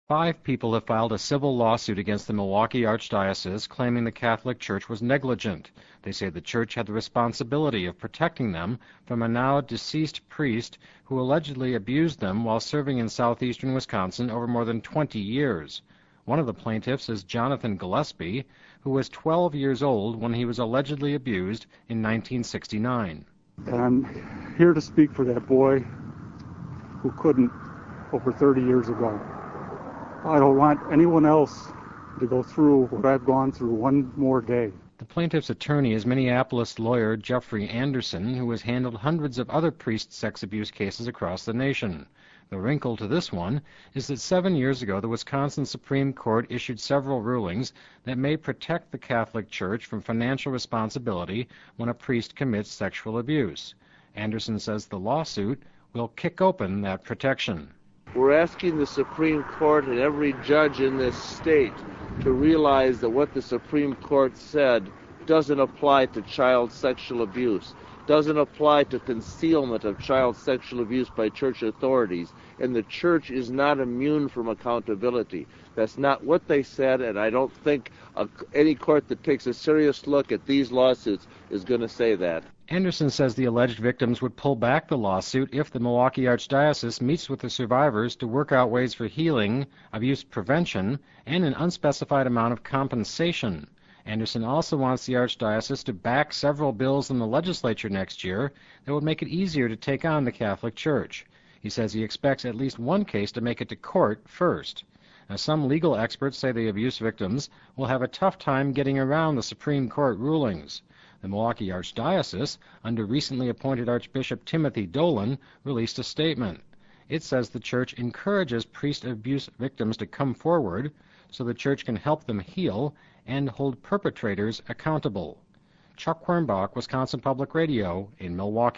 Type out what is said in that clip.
5 people have filed a civil lawsuit against the Milwaukee Archdiocese claiming the Catholic Church was negligent. They say the church had the responsibility of protecting them from a now deceased priest who allegedly abused them while serving in southeastern Wisconsin over more than 20 years. One of the plaintiffs is Jonathan Gillespie, who was 12 years old when he was allegedly abused in 1969. And I'm here to speak for that boy who couldn't over 30 years ago. I don't want anyone else to go through what I've gone through one more day. The plaintiff's attorney is Minneapolis lawyer Jeffrey Anderson, who has handled hundreds of other priest sex abuse cases across the nation. The wrinkle to this one is that 7 years ago the Wisconsin Supreme Court issued several rulings that may protect the Catholic Church from financial responsibility when a priest commits sexual abuse. Anderson says the lawsuit will kick open that protection. We're asking the Supreme Court and every judge in this state to realize that what the Supreme Court said doesn't apply to child sexual abuse, doesn't apply to concealment of child sexual abuse by church authorities, and the church is not immune from accountability. That's not what they said, and I don't think any court that takes a serious look at these lawsuits is going to say that. Anderson says the alleged victims would pull back the lawsuit if the Milwaukee Archdiocese meets with the survivors to work out ways for healing, abuse prevention, and an unspecified amount of compensation. Anderson also wants the Archdiocese to back several bills in the legislature next year that would make it easier to take on the Catholic Church. He says he expects at least one case to make it to court first. Now, some legal experts say the abuse victims will have a tough time getting around the Supreme Court rulings. The Milwaukee Archdiocese, under recently appointed Archbishop Timothy Dolan, released a statement. It says the church encourages priest abuse victims to come forward so the church can help them heal and hold perpetrators accountable. Chuck Quirnbach, Wisconsin Public Radio in Milwaukee.